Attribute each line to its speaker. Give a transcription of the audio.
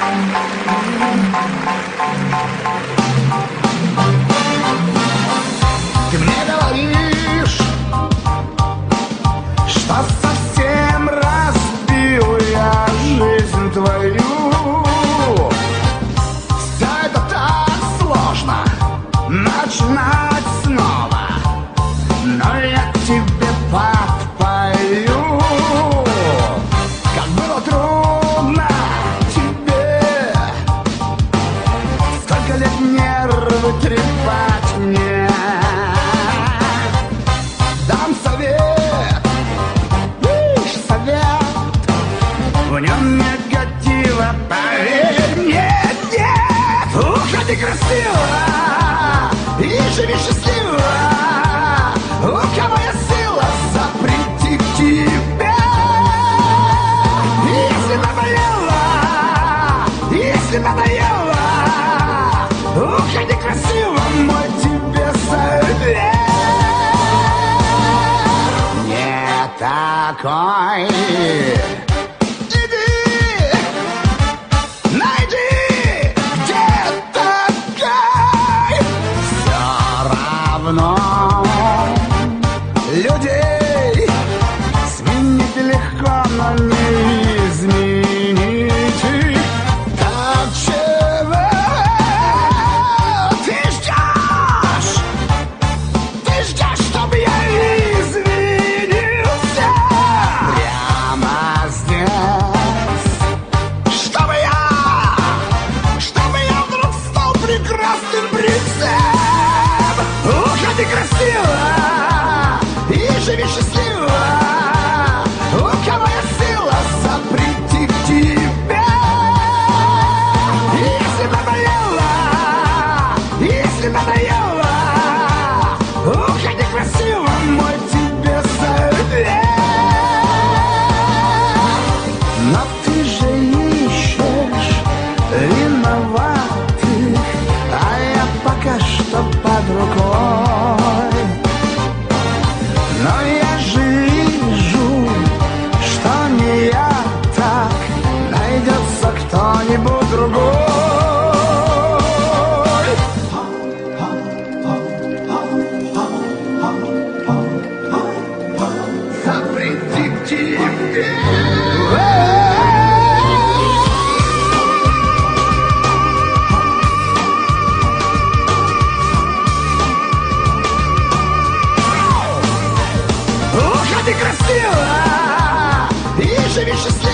Speaker 1: Ты мне говоришь, что совсем разбил я жизнь твою. Все это так сложно начинать снова, но я тебе подпою. Как было трудно тебе, сколько лет нервы трепать мне. Дам совет, лишь совет, в нем негатива, поверь мне, нет. Уходи красиво и живи счастливо. У кого есть сила запретить тебе? Если надоело, уходи красиво, мой тебе совет. Не такой. Иди, найди, где такой. Все равно людей сменить легко, но не изменить их. Так чего ты ждешь? Ты ждешь, чтобы я извинился прямо здесь? Чтобы я вдруг стал прекрасным принцем. Уходи красиво и живи счастливо. У кого есть сила запретить тебя? Если надоело, уходи красиво, мой тебе совет. Но ты же ищешь виноватых, а я пока что под рукой. Но я же вижу, что не я так, найдется кто-нибудь другой. Запретить тебе. Уходи красиво и живи счастливо.